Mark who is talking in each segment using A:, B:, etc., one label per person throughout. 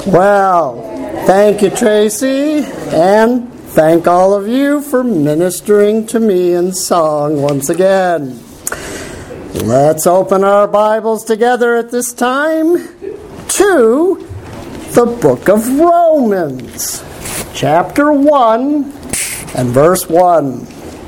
A: Well, thank you, Tracy, and thank all of you for ministering to me in song once again. Let's open our Bibles together at this time to the book of Romans, chapter 1 and verse 1.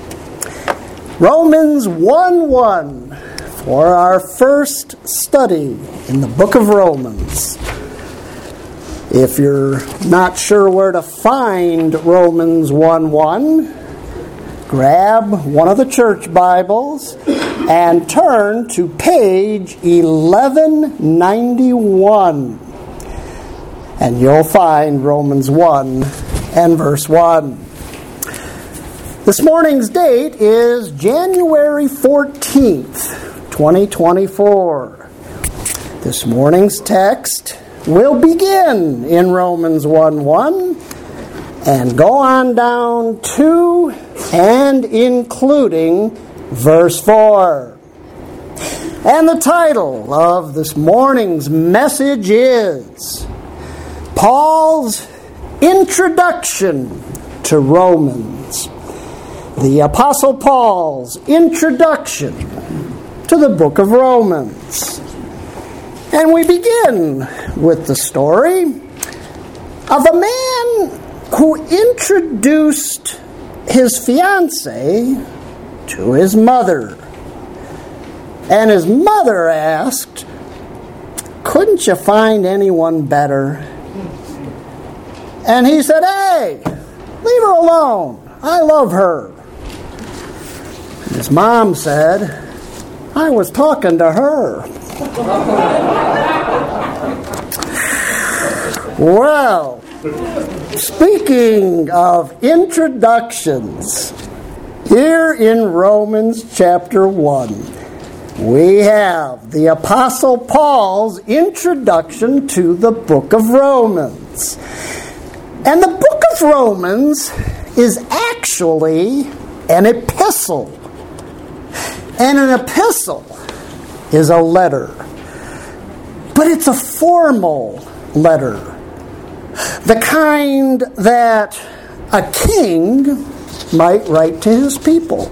A: Romans 1:1 for our first study in the book of Romans. If you're not sure where to find Romans 1:1, grab one of the church Bibles and turn to page 1191. And you'll find Romans 1 and verse 1. This morning's date is January 14th, 2024. This morning's text will begin in Romans 1:1 and go on down to and including verse 4. And the title of this morning's message is Paul's Introduction to Romans. The Apostle Paul's introduction to the book of Romans. And we begin with the story of a man who introduced his fiancée to his mother. And his mother asked, "Couldn't you find anyone better?" And he said, "Hey, leave her alone. I love her." And his mom said, "I was talking to her." Well, speaking of introductions, here in Romans chapter 1, we have the Apostle Paul's introduction to the book of Romans. And the book of Romans is actually an epistle. And an epistle is a letter. But it's a formal letter. The kind that a king might write to his people.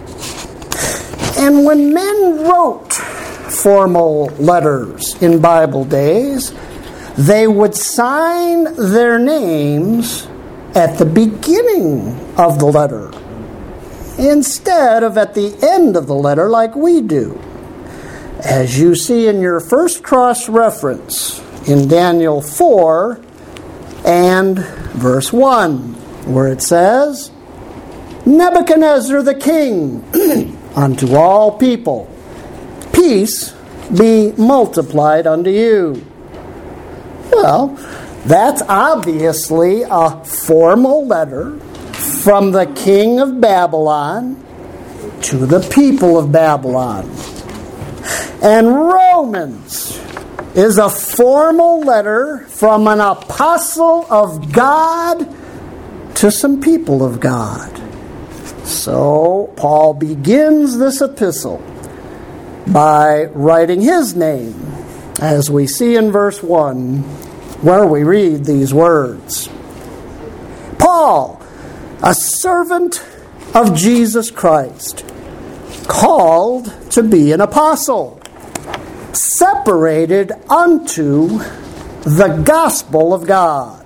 A: And when men wrote formal letters in Bible days, they would sign their names at the beginning of the letter, instead of at the end of the letter like we do. As you see in your first cross-reference in Daniel 4 and verse 1, where it says, "Nebuchadnezzar the king, unto all people, peace be multiplied unto you." Well, that's obviously a formal letter from the king of Babylon to the people of Babylon. And Romans is a formal letter from an apostle of God to some people of God. So Paul begins this epistle by writing his name, as we see in verse 1, where we read these words. Paul, a servant of Jesus Christ, called to be an apostle, separated unto the gospel of God.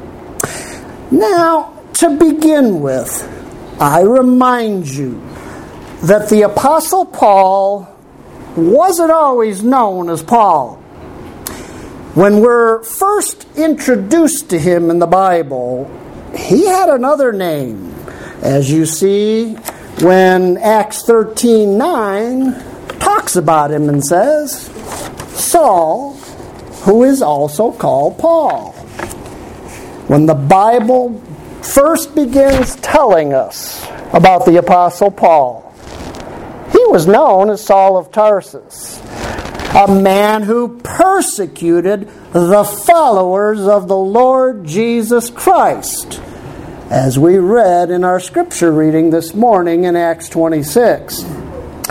A: Now, to begin with, I remind you that the Apostle Paul wasn't always known as Paul. When we're first introduced to him in the Bible, he had another name, as you see when Acts 13:9 talks about him and says, Saul, who is also called Paul. When the Bible first begins telling us about the Apostle Paul, he was known as Saul of Tarsus, a man who persecuted the followers of the Lord Jesus Christ, as we read in our scripture reading this morning in Acts 26.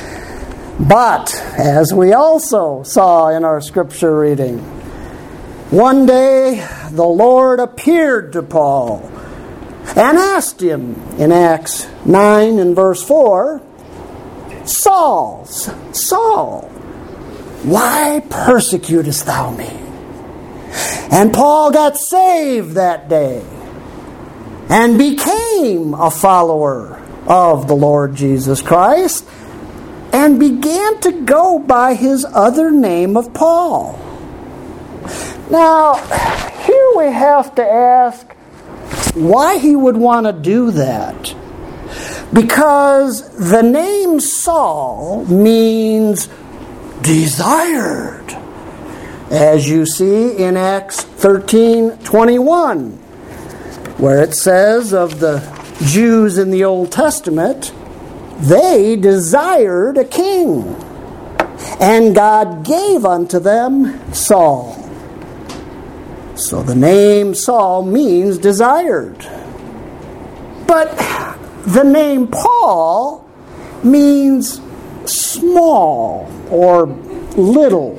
A: But, as we also saw in our scripture reading, One day, the Lord appeared to Paul and asked him in Acts 9 and verse 4, Saul, Saul, why persecutest thou me? And Paul got saved that day and became a follower of the Lord Jesus Christ and began to go by his other name of Paul. Now, here we have to ask why he would want to do that. Because the name Saul means desired, as you see in Acts 13:21, where it says of the Jews in the Old Testament, they desired a king, and God gave unto them Saul. So the name Saul means desired. But the name Paul means small or little.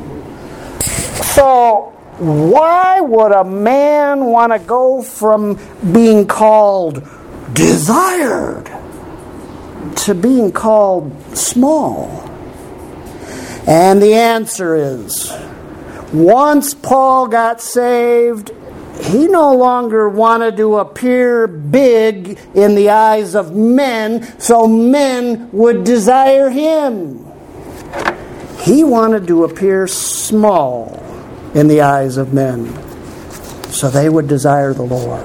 A: So why would a man want to go from being called desired to being called small? And the answer is, once Paul got saved, he no longer wanted to appear big in the eyes of men, so men would desire him. He wanted to appear small in the eyes of men, so they would desire the Lord.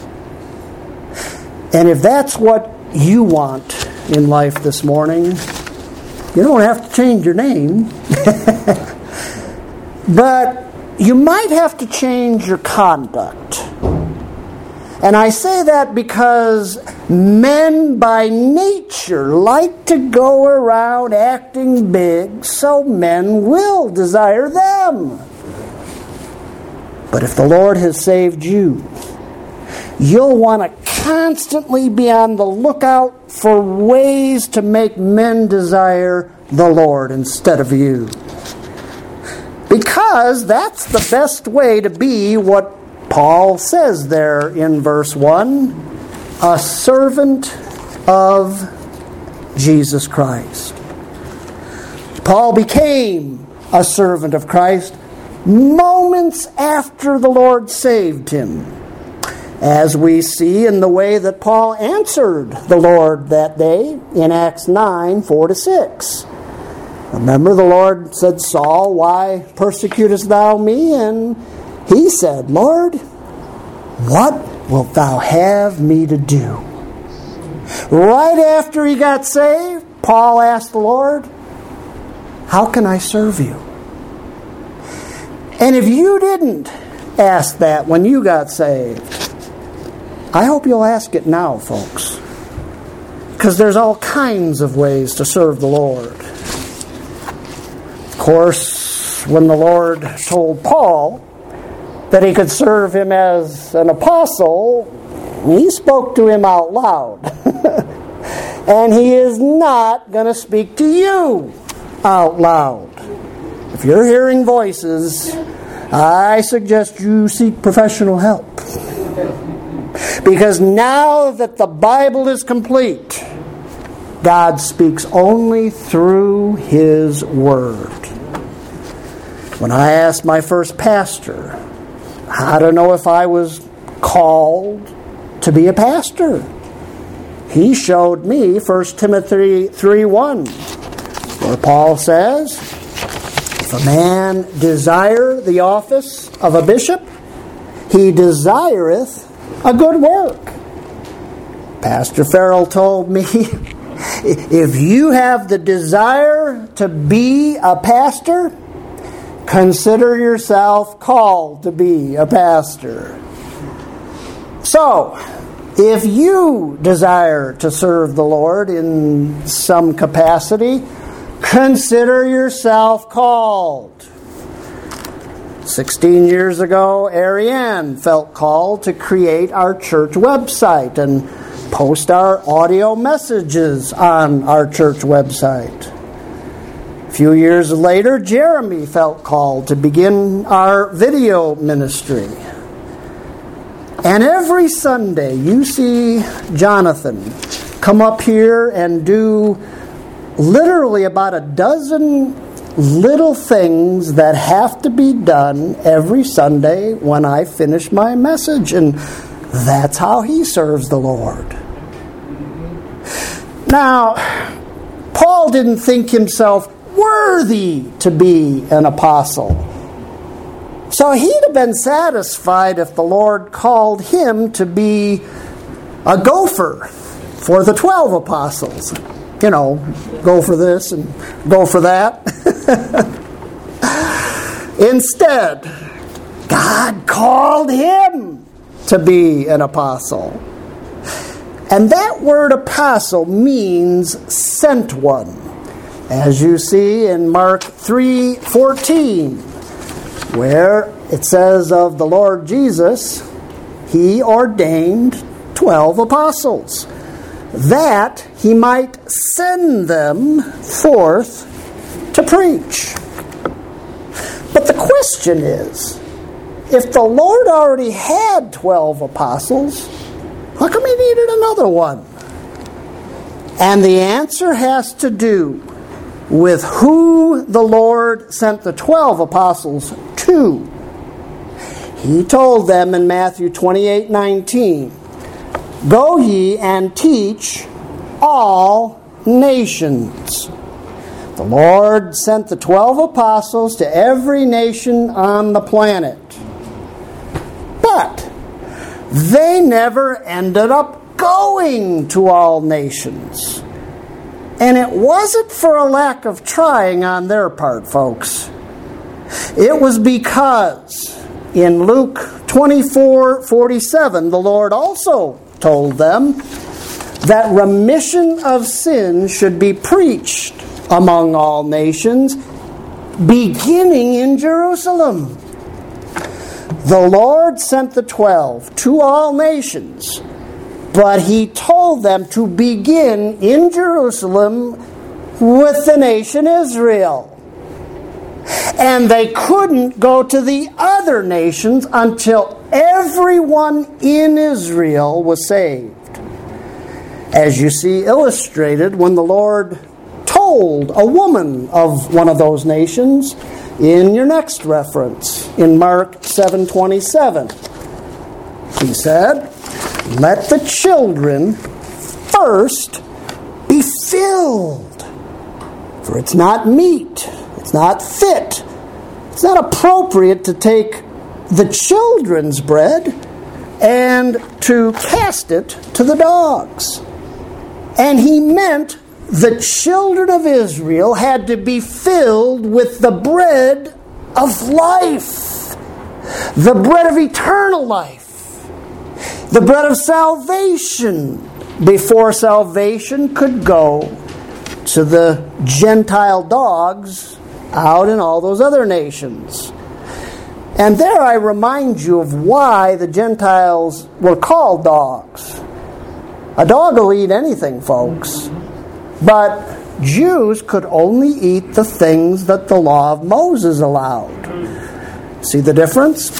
A: And if that's what you want in life this morning, you don't have to change your name. But you might have to change your conduct. And I say that because men by nature like to go around acting big, so men will desire them. But if the Lord has saved you, you'll want to constantly be on the lookout for ways to make men desire the Lord instead of you. Because that's the best way to be what Paul says there in verse 1, a servant of Jesus Christ. Paul became a servant of Christ moments after the Lord saved him, as we see in the way that Paul answered the Lord that day in Acts 9, 4-6. Remember, the Lord said, Saul, why persecutest thou me? And he said, Lord, what wilt thou have me to do? Right after he got saved, Paul asked the Lord, how can I serve you? And if you didn't ask that when you got saved, I hope you'll ask it now, folks. Because there's all kinds of ways to serve the Lord. Of course, when the Lord told Paul that he could serve him as an apostle, he spoke to him out loud. And he is not going to speak to you out loud. If you're hearing voices, I suggest you seek professional help. Because now that the Bible is complete, God speaks only through His Word. When I asked my first pastor how to know if I was called to be a pastor, he showed me 1 Timothy 3:1, where Paul says, if a man desire the office of a bishop, he desireth a good work. Pastor Farrell told me, if you have the desire to be a pastor, consider yourself called to be a pastor. So, if you desire to serve the Lord in some capacity, consider yourself called. 16 years ago, Ariane felt called to create our church website and post our audio messages on our church website. A few years later, Jeremy felt called to begin our video ministry. And every Sunday, you see Jonathan come up here and do literally about a dozen little things that have to be done every Sunday when I finish my message. And that's how he serves the Lord. Now, Paul didn't think himself worthy to be an apostle. So he'd have been satisfied if the Lord called him to be a gopher for the 12 apostles. You know, go for this and go for that. Instead, God called him to be an apostle. And that word apostle means sent one. As you see in Mark 3:14, where it says of the Lord Jesus, he ordained 12 apostles, that he might send them forth to preach. But the question is, if the Lord already had 12 apostles, how come he needed another one? And the answer has to do with who the Lord sent the 12 apostles to. He told them in Matthew 28:19, "Go ye and teach all nations." The Lord sent the 12 apostles to every nation on the planet. But they never ended up going to all nations. And it wasn't for a lack of trying on their part, folks. It was because in Luke 24:47, the Lord also told them that remission of sins should be preached among all nations, beginning in Jerusalem. The Lord sent the 12 to all nations, but he told them to begin in Jerusalem with the nation Israel. And they couldn't go to the other nations until everyone in Israel was saved. As you see illustrated when the Lord told a woman of one of those nations in your next reference, in Mark 7:27. He said, "Let the children first be filled, for it's not meet, it's not fit, it's not appropriate to take the children's bread and to cast it to the dogs." And he meant the children of Israel had to be filled with the bread of life, the bread of eternal life, the bread of salvation, before salvation could go to the Gentile dogs out in all those other nations. And there I remind you of why the Gentiles were called dogs. A dog will eat anything, folks. But Jews could only eat the things that the law of Moses allowed. See the difference?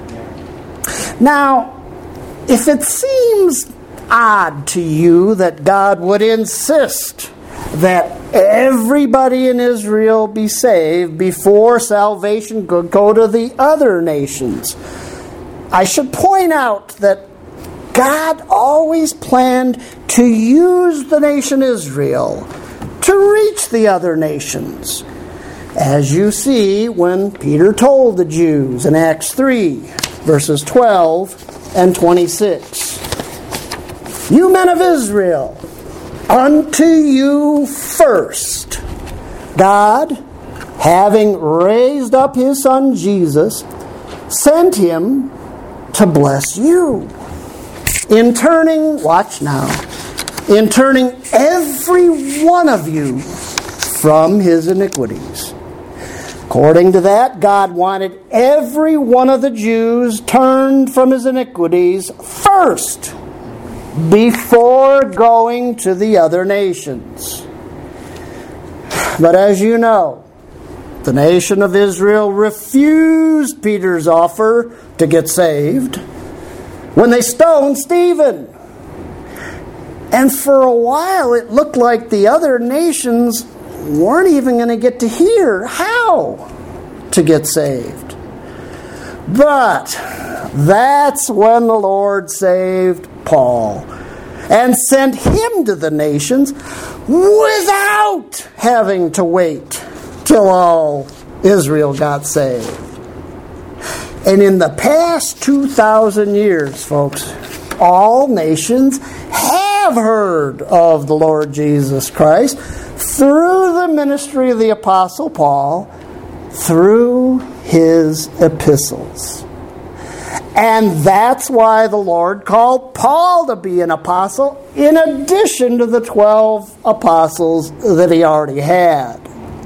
A: Now, if it seems odd to you that God would insist that everybody in Israel be saved before salvation could go to the other nations, I should point out that God always planned to use the nation Israel to reach the other nations. As you see when Peter told the Jews in Acts 3, verses 12 and 26. "You men of Israel, unto you first, God, having raised up his Son Jesus, sent him to bless you. In turning," watch now, "in turning every one of you from his iniquities." According to that, God wanted every one of the Jews turned from his iniquities first, before going to the other nations. But as you know, the nation of Israel refused Peter's offer to get saved when they stoned Stephen. And for a while it looked like the other nations weren't even going to get to hear how to get saved. But that's when the Lord saved Paul and sent him to the nations without having to wait till all Israel got saved. And in the past 2,000 years, folks, all nations have heard of the Lord Jesus Christ through the ministry of the Apostle Paul, through his epistles. And that's why the Lord called Paul to be an apostle in addition to the 12 apostles that he already had.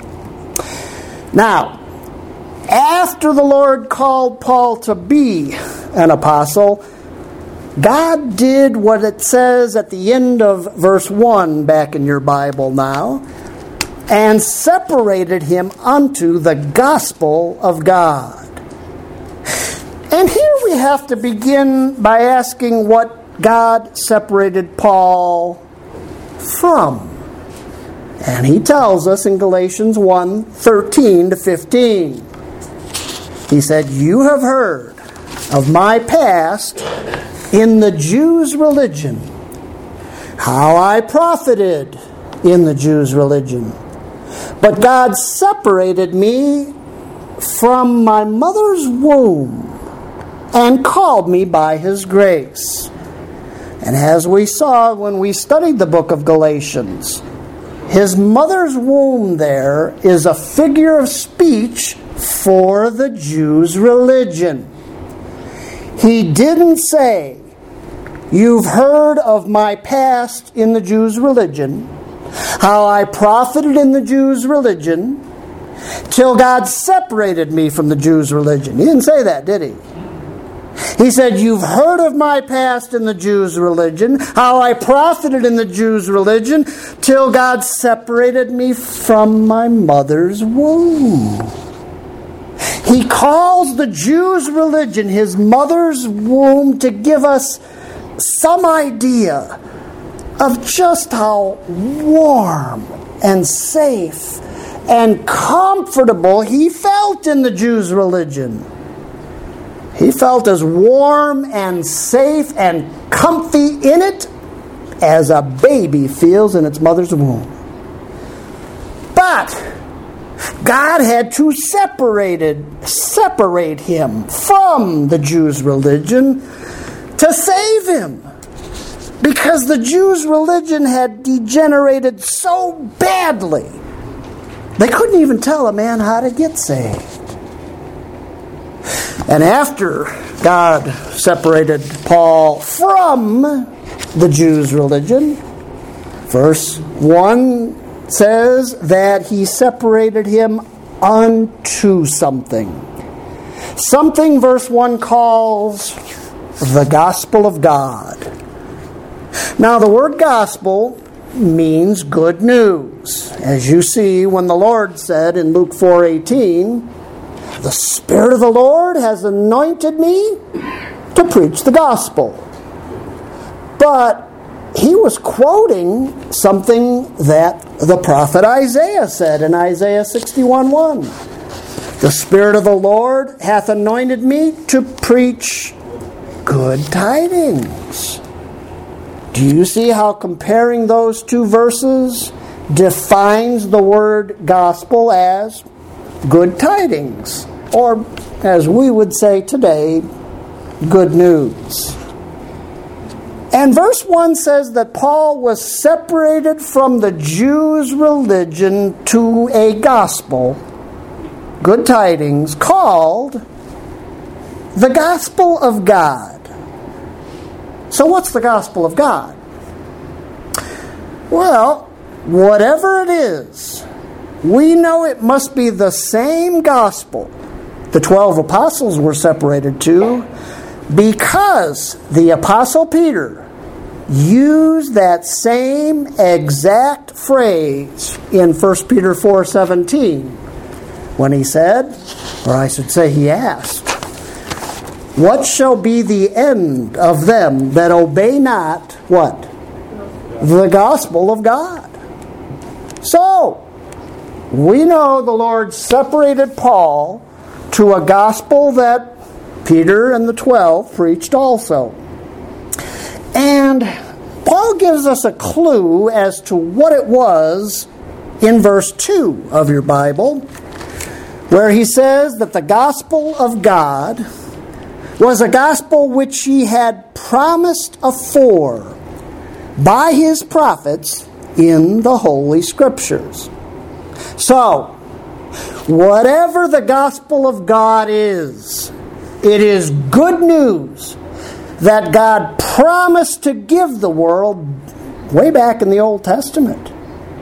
A: Now, after the Lord called Paul to be an apostle, God did what it says at the end of verse 1 back in your Bible now, and separated him unto the gospel of God. And here we have to begin by asking what God separated Paul from. And he tells us in Galatians 1:13-15. He said, "You have heard of my past in the Jews' religion, how I profited in the Jews' religion. But God separated me from my mother's womb and called me by his grace." And as we saw when we studied the book of Galatians, his mother's womb there is a figure of speech for the Jews' religion. He didn't say, "You've heard of my past in the Jews' religion, how I profited in the Jews' religion, till God separated me from the Jews' religion." He didn't say that, did he? He said, "You've heard of my past in the Jews' religion, how I profited in the Jews' religion, till God separated me from my mother's womb." He calls the Jews' religion his mother's womb to give us some idea of just how warm and safe and comfortable he felt in the Jews' religion. He felt as warm and safe and comfy in it as a baby feels in its mother's womb. But God had to separate him from the Jews' religion to save him, because the Jews' religion had degenerated so badly they couldn't even tell a man how to get saved. And after God separated Paul from the Jews' religion, verse 1 says that he separated him unto something. Something verse 1 calls the gospel of God. Now the word gospel means good news. As you see when the Lord said in Luke 4:18, "The Spirit of the Lord has anointed me to preach the gospel." But he was quoting something that the prophet Isaiah said in Isaiah 61:1. "The Spirit of the Lord hath anointed me to preach good tidings." Do you see how comparing those two verses defines the word gospel as good tidings, or as we would say today, good news? And verse 1 says that Paul was separated from the Jews' religion to a gospel, good tidings, called the gospel of God. So what's the gospel of God? Well, whatever it is, we know it must be the same gospel the 12 apostles were separated to, because the Apostle Peter use that same exact phrase in 1 Peter 4:17 when he said, or I should say he asked, "What shall be the end of them that obey not," what? "The gospel of God." So, we know the Lord separated Paul to a gospel that Peter and the 12 preached also. And Paul gives us a clue as to what it was in verse 2 of your Bible, where he says that the gospel of God was a gospel which he had promised afore by his prophets in the Holy Scriptures. So, whatever the gospel of God is, it is good news that God promised to give the world way back in the Old Testament.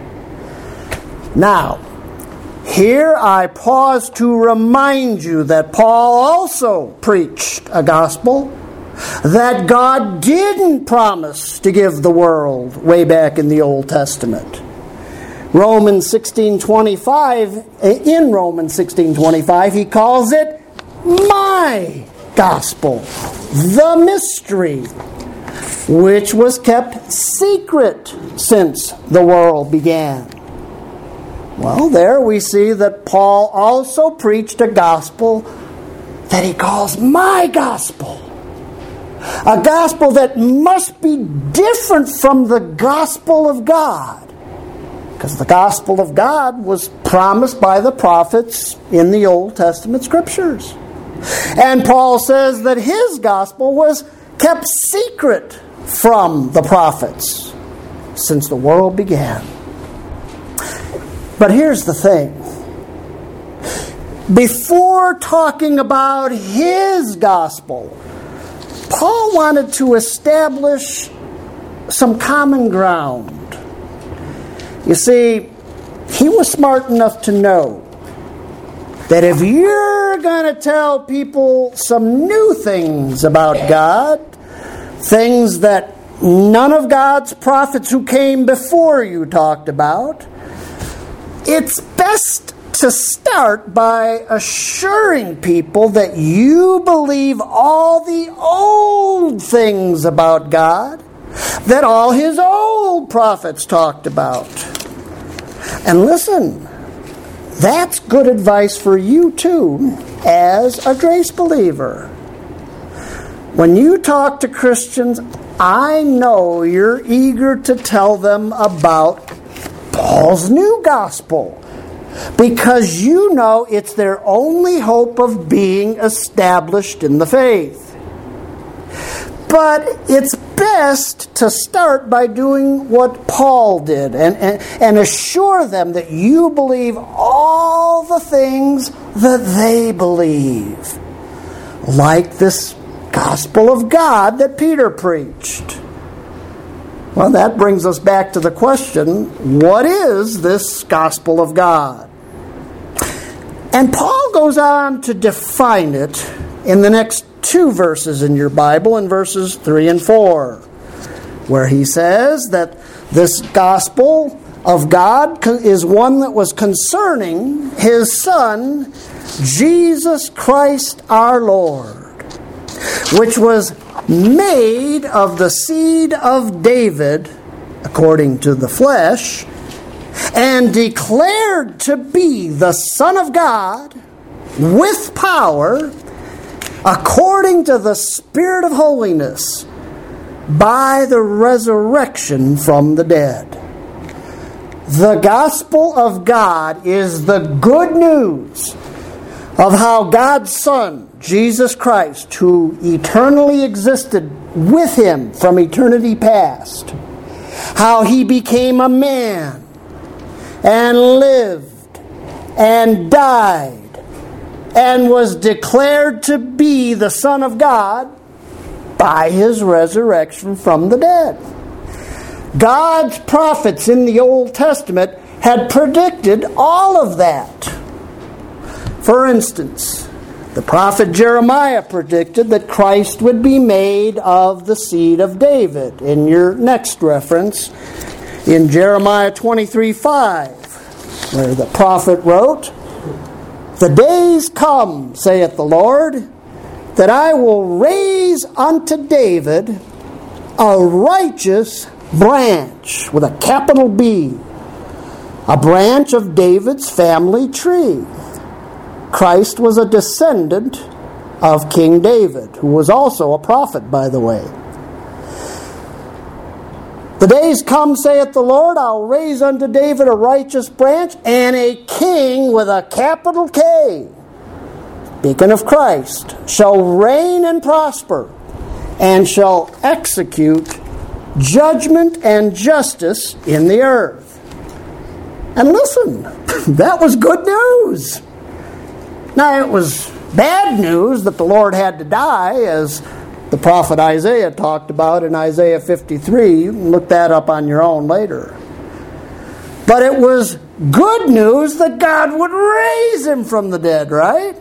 A: Now, here I pause to remind you that Paul also preached a gospel that God didn't promise to give the world way back in the Old Testament. Romans 16:25, in Romans 16:25, he calls it my gospel, the mystery, which was kept secret since the world began. Well, there we see that Paul also preached a gospel that he calls my gospel. A gospel that must be different from the gospel of God. Because the gospel of God was promised by the prophets in the Old Testament Scriptures. And Paul says that his gospel was kept secret from the prophets since the world began. But here's the thing. Before talking about his gospel, Paul wanted to establish some common ground. You see, he was smart enough to know that if you're going to tell people some new things about God, things that none of God's prophets who came before you talked about, it's best to start by assuring people that you believe all the old things about God that all his old prophets talked about. And listen, that's good advice for you too, as a grace believer. When you talk to Christians, I know you're eager to tell them about Paul's new gospel, because you know it's their only hope of being established in the faith. But it's best to start by doing what Paul did and assure them that you believe all the things that they believe. Like this gospel of God that Peter preached. Well, that brings us back to the question, what is this gospel of God? And Paul goes on to define it in the next 2 verses in your Bible, in verses 3 and 4, where he says that this gospel of God is one that was concerning his Son, Jesus Christ our Lord, which was made of the seed of David, according to the flesh, and declared to be the Son of God with power, according to the Spirit of holiness, by the resurrection from the dead. The gospel of God is the good news of how God's Son, Jesus Christ, who eternally existed with him from eternity past, how he became a man and lived and died and was declared to be the Son of God by his resurrection from the dead. God's prophets in the Old Testament had predicted all of that. For instance, The prophet Jeremiah predicted that Christ would be made of the seed of David. In your next reference, in Jeremiah 23:5, where the prophet wrote, "The days come, saith the Lord, that I will raise unto David a righteous branch," with a capital B, a branch of David's family tree. Christ was a descendant of King David, who was also a prophet, by the way. "The days come, saith the Lord, I'll raise unto David a righteous branch, and a king," with a capital K, speaking of Christ, "shall reign and prosper, and shall execute judgment and justice in the earth." And listen, that was good news. Now, it was bad news that the Lord had to die, as the prophet Isaiah talked about in Isaiah 53. You can look that up on your own later. But it was good news that God would raise him from the dead, right?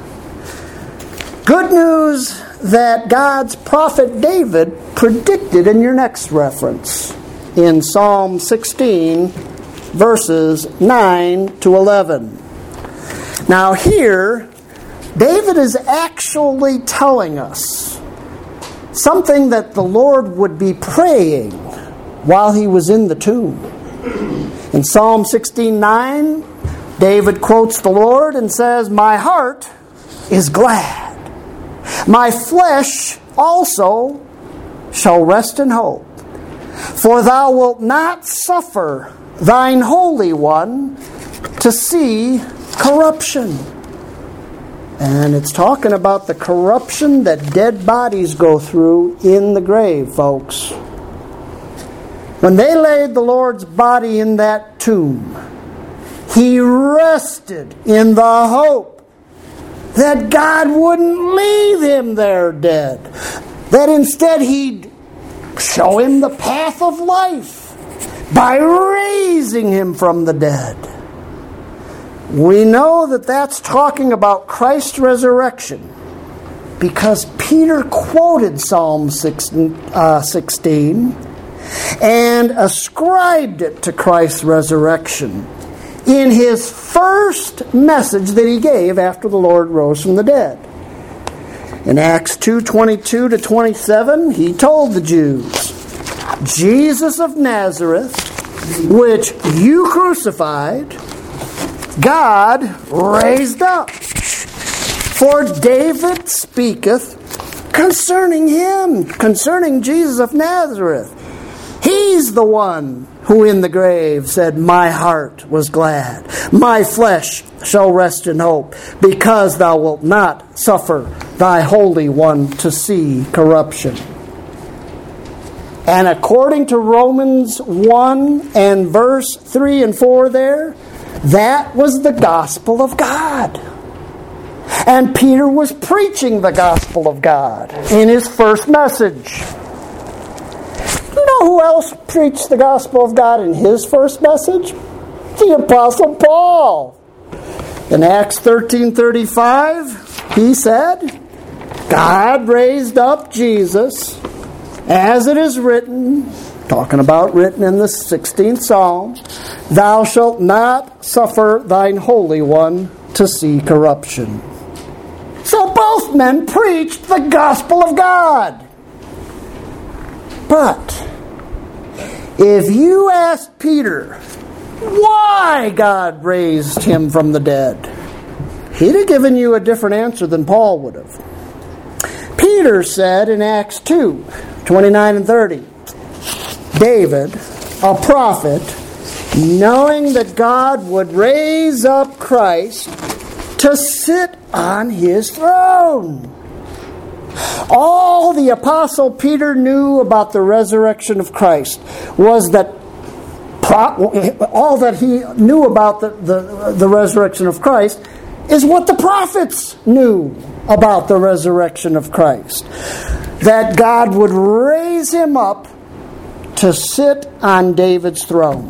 A: Good news that God's prophet David predicted in your next reference, in Psalm 16, verses 9 to 11. Now here, David is actually telling us something that the Lord would be praying while he was in the tomb. In Psalm 16:9, David quotes the Lord and says, "My heart is glad. My flesh also shall rest in hope. For thou wilt not suffer thine Holy One to see corruption." And it's talking about the corruption that dead bodies go through in the grave, folks. When they laid the Lord's body in that tomb, he rested in the hope that God wouldn't leave him there dead, that instead he'd show him the path of life by raising him from the dead. We know that that's talking about Christ's resurrection because Peter quoted Psalm 16 and ascribed it to Christ's resurrection in his first message that he gave after the Lord rose from the dead. In Acts 2:22 to 27, he told the Jews, "Jesus of Nazareth, which you crucified, God raised up. For David speaketh concerning him," concerning Jesus of Nazareth. He's the one who in the grave said, "My heart was glad. My flesh shall rest in hope, because thou wilt not suffer thy Holy One to see corruption." And according to Romans 1 and verse 3 and 4 there, that was the gospel of God. And Peter was preaching the gospel of God in his first message. You know who else preached the gospel of God in his first message? The Apostle Paul. In Acts 13:35, he said, "God raised up Jesus, as it is written," talking about written in the 16th Psalm, "Thou shalt not suffer thine Holy One to see corruption." So both men preached the gospel of God. But if you asked Peter why God raised him from the dead, he'd have given you a different answer than Paul would have. Peter said in Acts 2:29 and 30, David, a prophet, knowing that God would raise up Christ to sit on his throne. All the Apostle Peter knew about the resurrection of Christ was that all that he knew about the resurrection of Christ is what the prophets knew about the resurrection of Christ. That God would raise him up to sit on David's throne.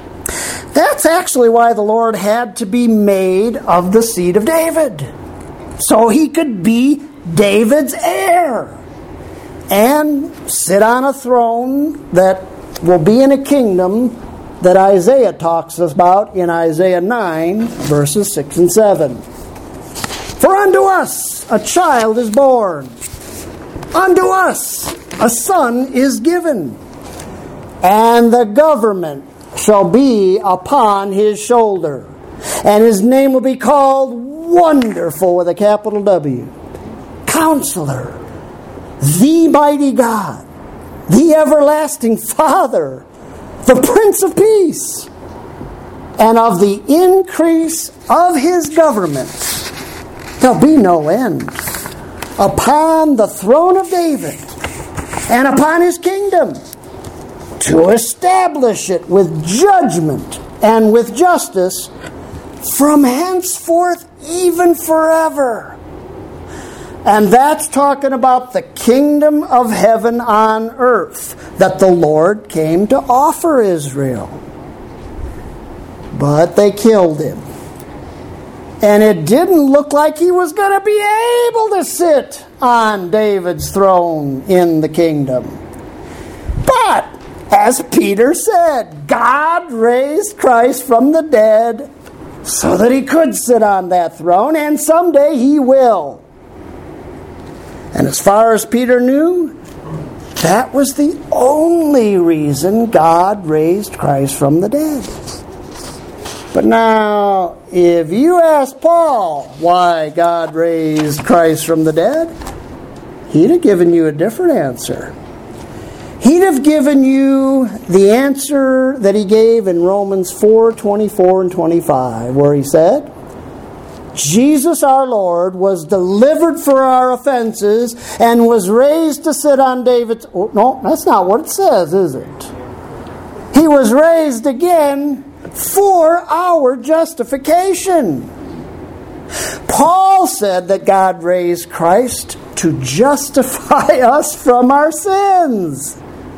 A: That's actually why the Lord had to be made of the seed of David. so he could be David's heir and sit on a throne that will be in a kingdom that Isaiah talks about in Isaiah 9, verses 6 and 7. For unto us a child is born, unto us a son is given, and the government shall be upon his shoulder, and his name will be called Wonderful with a capital W, Counselor, the Mighty God, the Everlasting Father, the Prince of Peace. And of the increase of his government there'll be no end upon the throne of David and upon his kingdom, to establish it with judgment and with justice from henceforth even forever. And that's talking about the kingdom of heaven on earth that the Lord came to offer Israel. But they killed him. And it didn't look like he was going to be able to sit on David's throne in the kingdom. But, as Peter said, God raised Christ from the dead so that he could sit on that throne, and someday he will. And as far as Peter knew, that was the only reason God raised Christ from the dead. But now, if you ask Paul why God raised Christ from the dead, he'd have given you a different answer. He'd have given you the answer that he gave in Romans 4:24 and 25, where he said, Jesus our Lord was delivered for our offenses and was raised to sit on David's... Oh, no, that's not what it says, is it? He was raised again for our justification. Paul said that God raised Christ to justify us from our sins.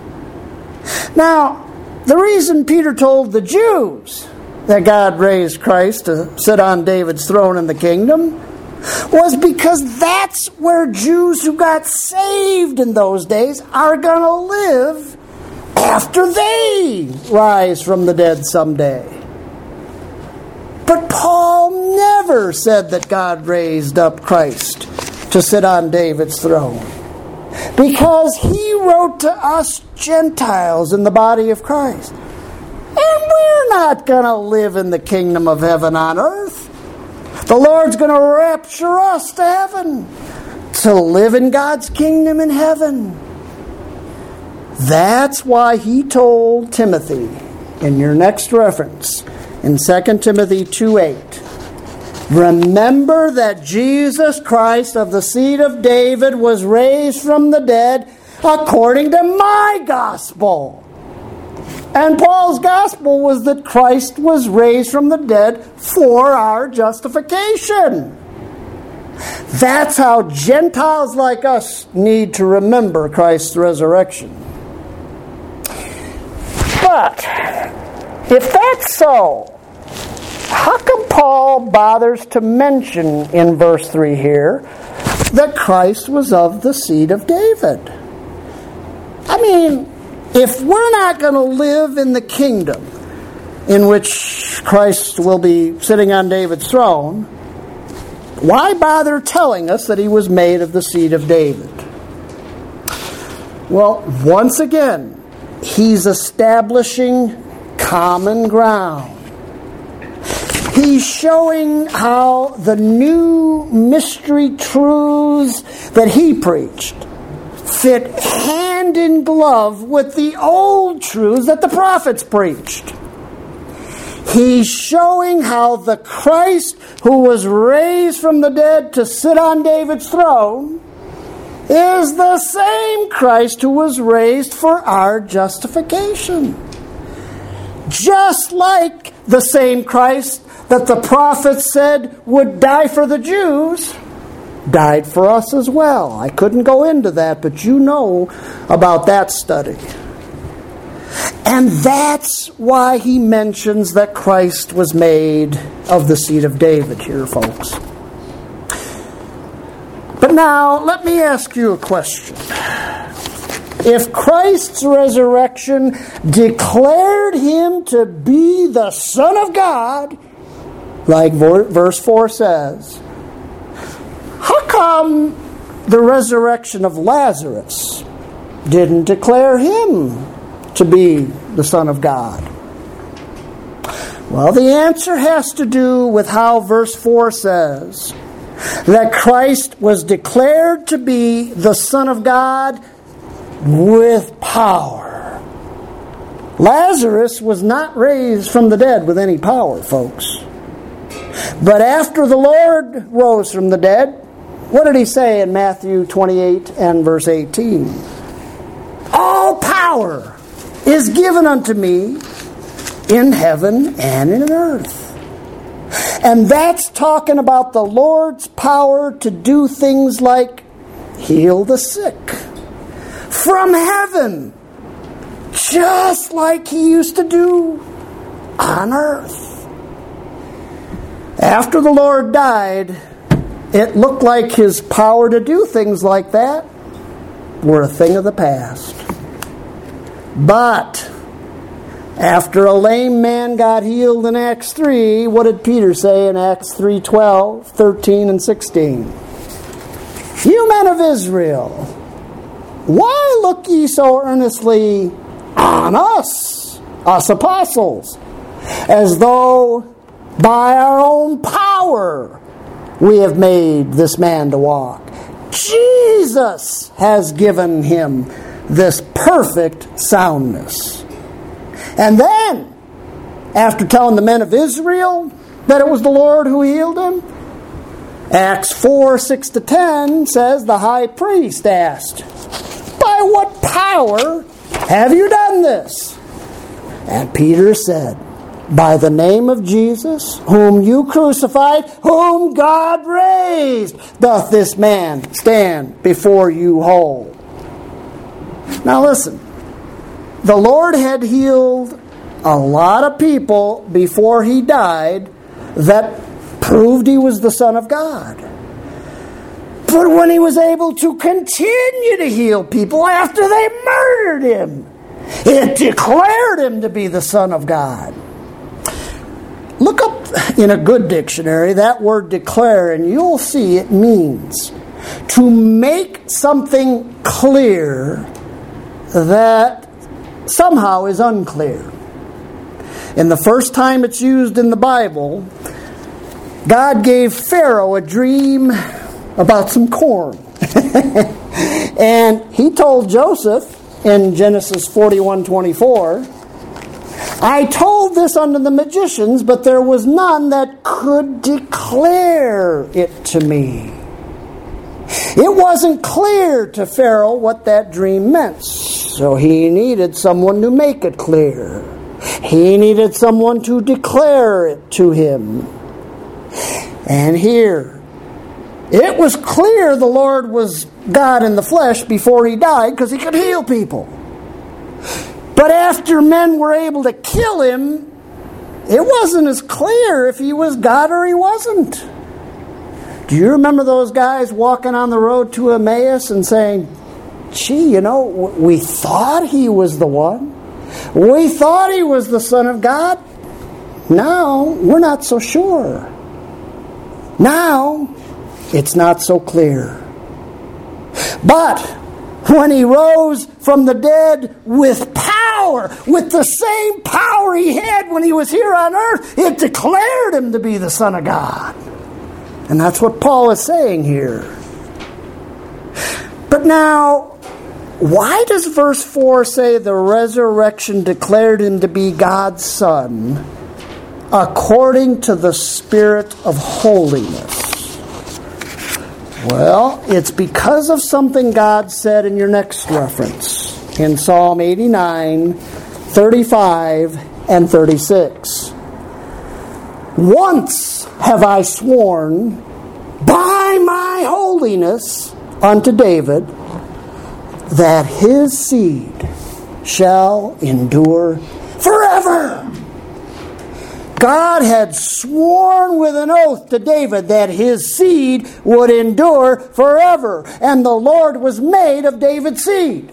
A: Now, the reason Peter told the Jews that God raised Christ to sit on David's throne in the kingdom was because that's where Jews who got saved in those days are going to live after they rise from the dead someday. But Paul never said that God raised up Christ to sit on David's throne, because he wrote to us Gentiles in the body of Christ. And we're not going to live in the kingdom of heaven on earth. The Lord's going to rapture us to heaven to live in God's kingdom in heaven. That's why he told Timothy in your next reference in 2 Timothy 2:8, remember that Jesus Christ of the seed of David was raised from the dead according to my gospel. And Paul's gospel was that Christ was raised from the dead for our justification. That's how Gentiles like us need to remember Christ's resurrection. But if that's so, how come Paul bothers to mention in verse 3 here that Christ was of the seed of David? I mean, if we're not going to live in the kingdom in which Christ will be sitting on David's throne, why bother telling us that he was made of the seed of David? Well, once again, he's establishing common ground. He's showing how the new mystery truths that he preached fit hand in glove with the old truths that the prophets preached. He's showing how the Christ who was raised from the dead to sit on David's throne is the same Christ who was raised for our justification. Just like the same Christ that the prophets said would die for the Jews, died for us as well. I couldn't go into that, but you know about that study. And that's why he mentions that Christ was made of the seed of David here, folks. But now, let me ask you a question. If Christ's resurrection declared him to be the Son of God, like verse 4 says, how come the resurrection of Lazarus didn't declare him to be the Son of God? Well, the answer has to do with how verse 4 says that Christ was declared to be the Son of God with power. Lazarus was not raised from the dead with any power, folks. But after the Lord rose from the dead, what did he say in Matthew 28 and verse 18? All power is given unto me in heaven and in earth. And that's talking about the Lord's power to do things like heal the sick from heaven, just like he used to do on earth. After the Lord died, it looked like his power to do things like that were a thing of the past. But after a lame man got healed in Acts 3, what did Peter say in Acts 3:12, 13, and 16? You men of Israel, why look ye so earnestly on us apostles, as though by our own power we have made this man to walk? Jesus has given him this perfect soundness. And then, after telling the men of Israel that it was the Lord who healed him, Acts 4, 6-10 says the high priest asked, by what power have you done this? And Peter said, by the name of Jesus, whom you crucified, whom God raised, doth this man stand before you whole. Now listen, the Lord had healed a lot of people before he died that proved he was the Son of God. But when he was able to continue to heal people after they murdered him, it declared him to be the Son of God. Look up in a good dictionary that word declare, and you'll see it means to make something clear that somehow is unclear. And the first time it's used in the Bible, God gave Pharaoh a dream about some corn. And he told Joseph in Genesis 41:24, I told this unto the magicians, but there was none that could declare it to me. It wasn't clear to Pharaoh what that dream meant, so he needed someone to make it clear. He needed someone to declare it to him. And here, it was clear the Lord was God in the flesh before he died because he could heal people. But after men were able to kill him, it wasn't as clear if he was God or he wasn't. Do you remember those guys walking on the road to Emmaus and saying, gee, you know, we thought he was the one. We thought he was the Son of God. Now, we're not so sure. Now, it's not so clear. But when he rose from the dead with power, with the same power he had when he was here on earth, it declared him to be the Son of God. And that's what Paul is saying here. But now, why does verse 4 say the resurrection declared him to be God's Son according to the Spirit of holiness? Well, it's because of something God said in your next reference, in Psalm 89, 35, and 36. Once have I sworn by my holiness unto David that his seed shall endure forever. God had sworn with an oath to David that his seed would endure forever, and the Lord was made of David's seed.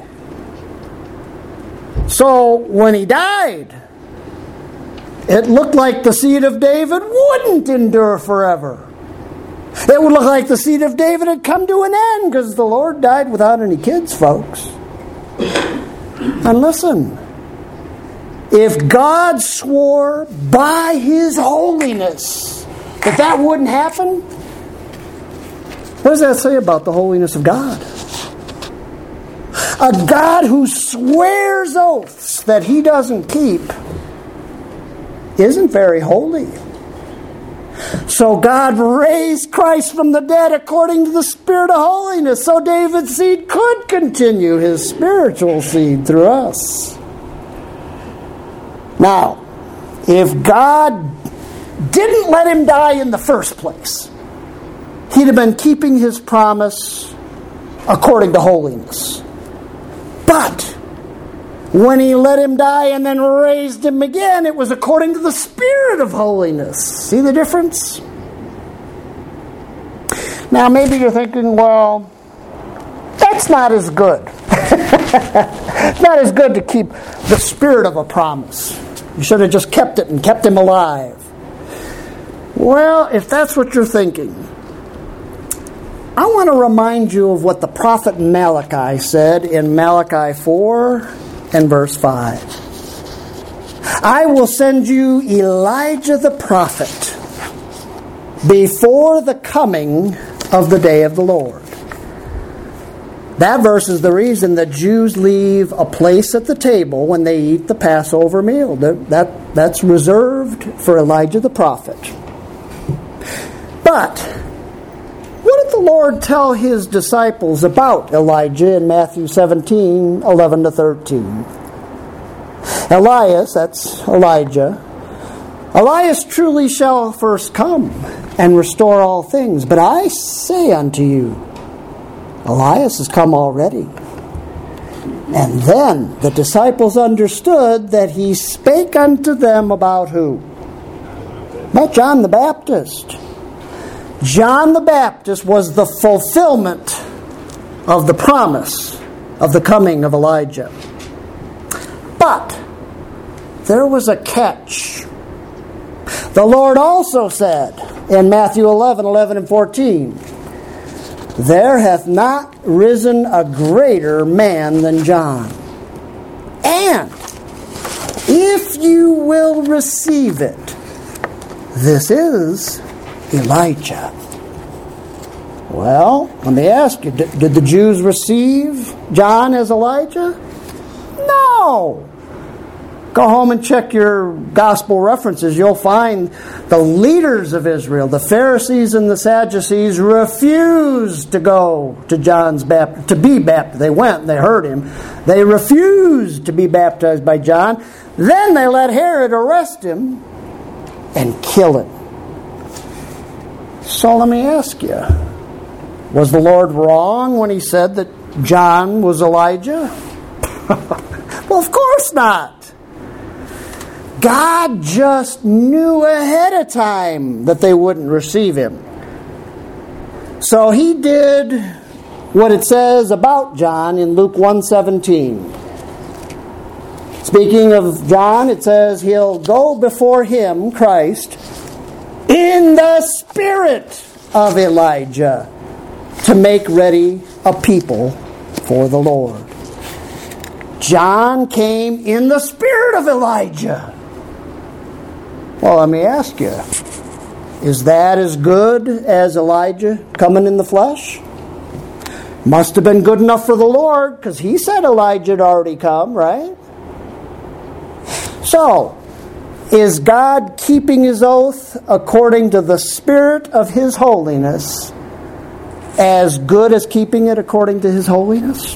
A: So when he died, it looked like the seed of David wouldn't endure forever. It would look like the seed of David had come to an end because the Lord died without any kids, folks. And listen, if God swore by His holiness that wouldn't happen, what does that say about the holiness of God? A God who swears oaths that He doesn't keep isn't very holy. So God raised Christ from the dead according to the Spirit of holiness, so David's seed could continue his spiritual seed through us. Now, if God didn't let him die in the first place, he'd have been keeping his promise according to holiness. But when he let him die and then raised him again, it was according to the Spirit of holiness. See the difference? Now, maybe you're thinking, well, that's not as good. It's not as good to keep the spirit of a promise. You should have just kept it and kept him alive. Well, if that's what you're thinking, I want to remind you of what the prophet Malachi said in Malachi 4 and verse 5. I will send you Elijah the prophet before the coming of the day of the Lord. That verse is the reason that Jews leave a place at the table when they eat the Passover meal. That's reserved for Elijah the prophet. But what did the Lord tell His disciples about Elijah in Matthew 17, 11 to 13? Elias, that's Elijah, Elias truly shall first come and restore all things. But I say unto you, Elias has come already. And then the disciples understood that he spake unto them about who? About John the Baptist. John the Baptist was the fulfillment of the promise of the coming of Elijah. But there was a catch. The Lord also said in Matthew 11, 11 and 14, there hath not risen a greater man than John. And if you will receive it, this is Elijah. Well, let me ask you, did the Jews receive John as Elijah? No. Go home and check your gospel references. You'll find the leaders of Israel, the Pharisees and the Sadducees, refused to go to John's baptism, to be baptized. They went, they heard him. They refused to be baptized by John. Then they let Herod arrest him and kill him. So let me ask you, was the Lord wrong when He said that John was Elijah? Well, of course not. God just knew ahead of time that they wouldn't receive him. So He did what it says about John in Luke 1:17. Speaking of John, it says he'll go before him, Christ, in the spirit of Elijah to make ready a people for the Lord. John came in the spirit of Elijah. Well, let me ask you, is that as good as Elijah coming in the flesh? Must have been good enough for the Lord, because He said Elijah had already come, right? So, is God keeping His oath according to the Spirit of His holiness as good as keeping it according to His holiness?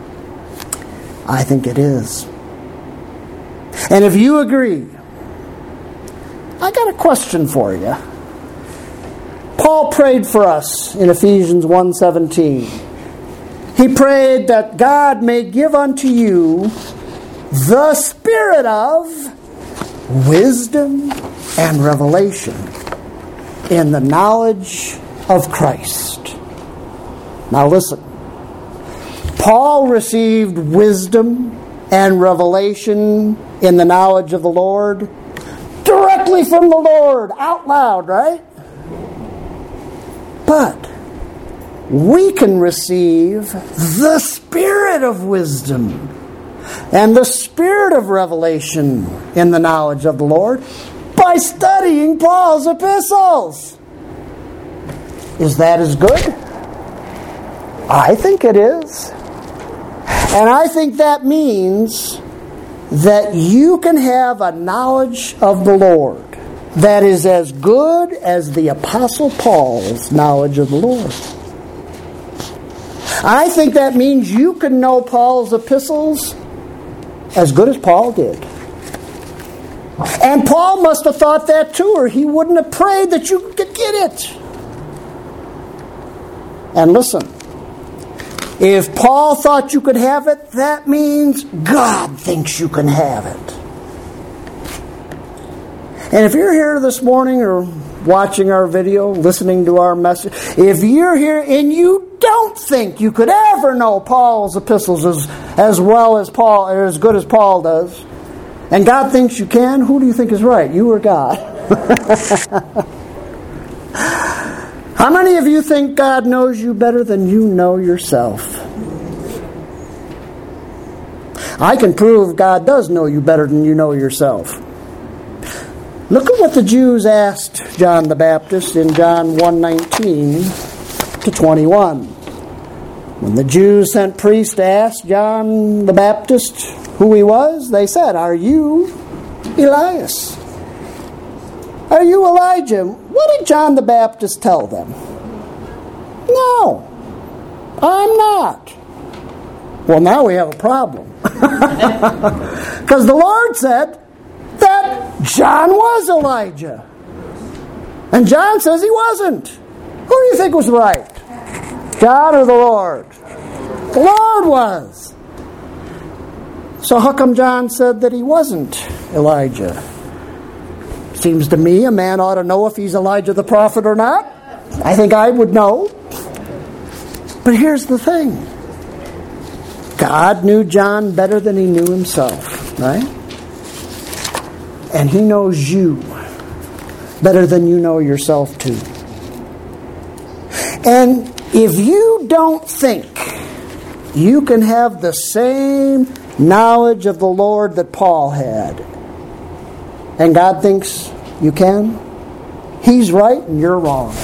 A: I think it is. And if you agree, I got a question for you. Paul prayed for us in Ephesians 1:17. He prayed that God may give unto you the spirit of wisdom and revelation in the knowledge of Christ. Now listen. Paul received wisdom and revelation in the knowledge of the Lord directly from the Lord, out loud, right? But we can receive the spirit of wisdom and the spirit of revelation in the knowledge of the Lord by studying Paul's epistles. Is that as good? I think it is. And I think that means that you can have a knowledge of the Lord that is as good as the Apostle Paul's knowledge of the Lord. I think that means you can know Paul's epistles as good as Paul did. And Paul must have thought that too, or he wouldn't have prayed that you could get it. And listen, if Paul thought you could have it, that means God thinks you can have it. And if you're here this morning or watching our video, listening to our message, if you're here and you don't think you could ever know Paul's epistles as well as Paul, or as good as Paul does, and God thinks you can, who do you think is right, you or God? How many of you think God knows you better than you know yourself? I can prove God does know you better than you know yourself. Look at what the Jews asked John the Baptist in John 1:19-21. When the Jews sent priests to ask John the Baptist who he was, they said, "Are you Elias? Are you Elijah?" What did John the Baptist tell them? "No, I'm not." Well, now we have a problem. Because the Lord said that John was Elijah. And John says he wasn't. Who do you think was right? God or the Lord? The Lord was. So how come John said that he wasn't Elijah? Seems to me a man ought to know if he's Elijah the prophet or not. I think I would know. But here's the thing. God knew John better than he knew himself, right? And he knows you better than you know yourself too. And if you don't think you can have the same knowledge of the Lord that Paul had, and God thinks you can, he's right and you're wrong.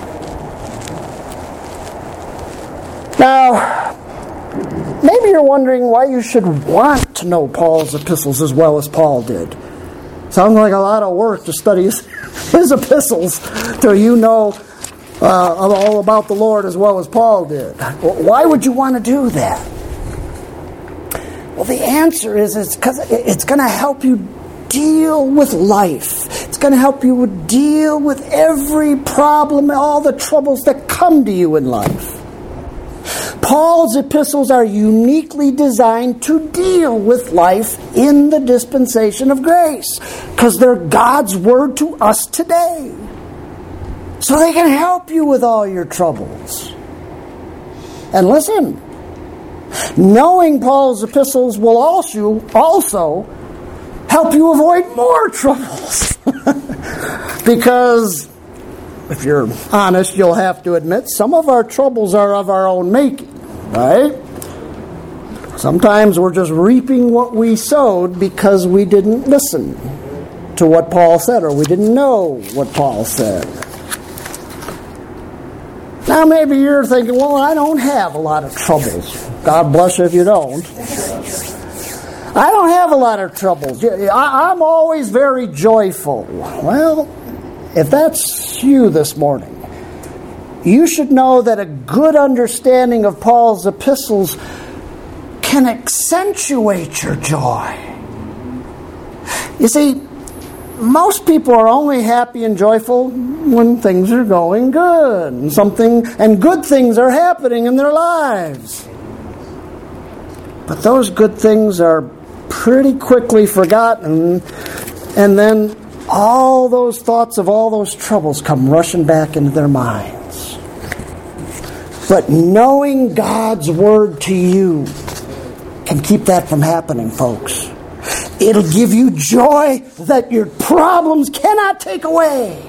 A: Now, maybe you're wondering why you should want to know Paul's epistles as well as Paul did. Sounds like a lot of work to study his epistles till you know all about the Lord as well as Paul did. Why would you want to do that? Well, the answer is it's because it's going to help you deal with life. It's going to help you deal with every problem, all the troubles that come to you in life. Paul's epistles are uniquely designed to deal with life in the dispensation of grace because they're God's word to us today. So they can help you with all your troubles. And listen, knowing Paul's epistles will also help you avoid more troubles. Because if you're honest, you'll have to admit some of our troubles are of our own making, right? Sometimes we're just reaping what we sowed because we didn't listen to what Paul said, or we didn't know what Paul said. Now maybe you're thinking, well, I don't have a lot of troubles. God bless you if you don't. I don't have a lot of troubles. I'm always very joyful. Well, if that's you this morning, you should know that a good understanding of Paul's epistles can accentuate your joy. You see, most people are only happy and joyful when things are going good and good things are happening in their lives. But those good things are pretty quickly forgotten And then all those thoughts of all those troubles come rushing back into their minds. But knowing God's Word to you can keep that from happening, folks. It'll give you joy that your problems cannot take away.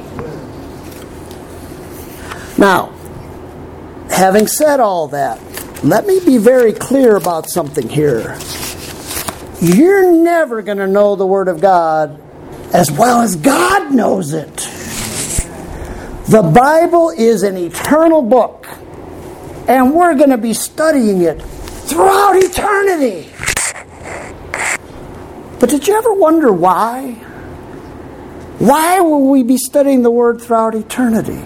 A: Now, having said all that, let me be very clear about something here. You're never going to know the Word of God as well as God knows it. The Bible is an eternal book, and we're going to be studying it throughout eternity. But did you ever wonder why? Why will we be studying the Word throughout eternity?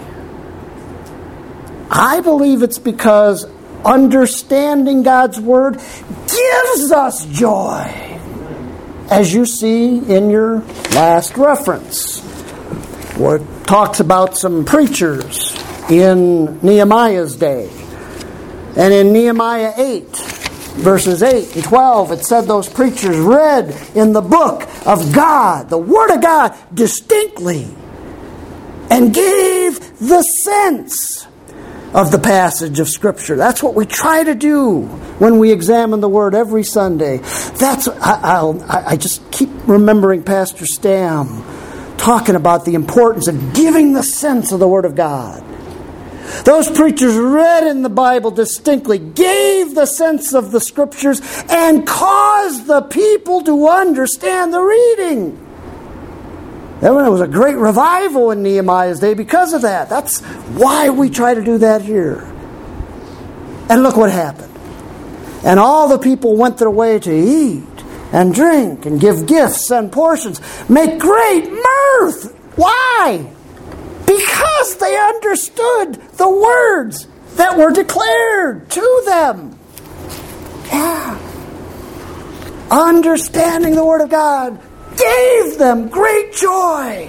A: I believe it's because understanding God's Word gives us joy. As you see in your last reference, where it talks about some preachers in Nehemiah's day. And in Nehemiah 8, verses 8 and 12, it said those preachers read in the book of God, the Word of God, distinctly, and gave the sense of the passage of Scripture. That's what we try to do when we examine the Word every Sunday. I just keep remembering Pastor Stam talking about the importance of giving the sense of the Word of God. Those preachers read in the Bible distinctly, gave the sense of the Scriptures, and caused the people to understand the reading. There was a great revival in Nehemiah's day because of that. That's why we try to do that here. And look what happened. And all the people went their way to eat and drink and give gifts and portions, make great mirth. Why? Because they understood the words that were declared to them. Yeah. Understanding the Word of God gave them great joy.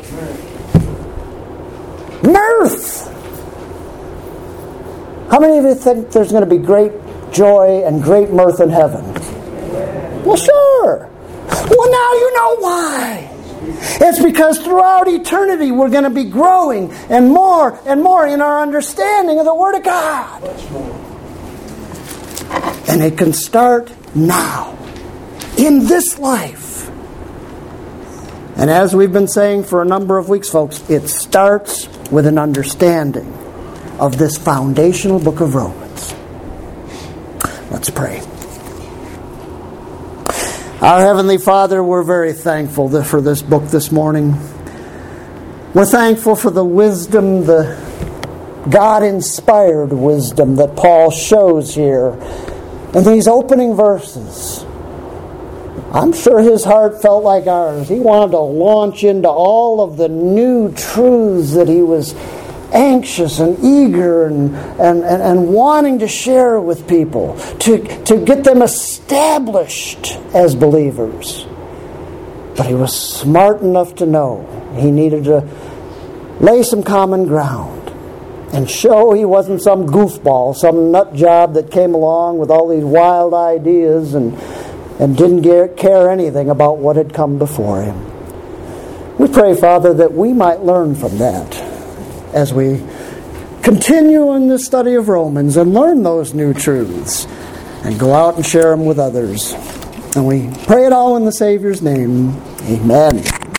A: Mirth. How many of you think there's going to be great joy and great mirth in heaven? Well, sure. Well, now you know why. It's because throughout eternity we're going to be growing and more in our understanding of the Word of God. And it can start now, in this life. And as we've been saying for a number of weeks, folks, it starts with an understanding of this foundational book of Romans. Let's pray. Our Heavenly Father, we're very thankful for this book this morning. We're thankful for the wisdom, the God-inspired wisdom that Paul shows here in these opening verses. I'm sure his heart felt like ours. He wanted to launch into all of the new truths that he was anxious and eager and wanting to share with people, to get them established as believers. But he was smart enough to know he needed to lay some common ground and show he wasn't some goofball, some nut job that came along with all these wild ideas and didn't care anything about what had come before him. We pray, Father, that we might learn from that as we continue in the study of Romans and learn those new truths and go out and share them with others. And we pray it all in the Savior's name. Amen.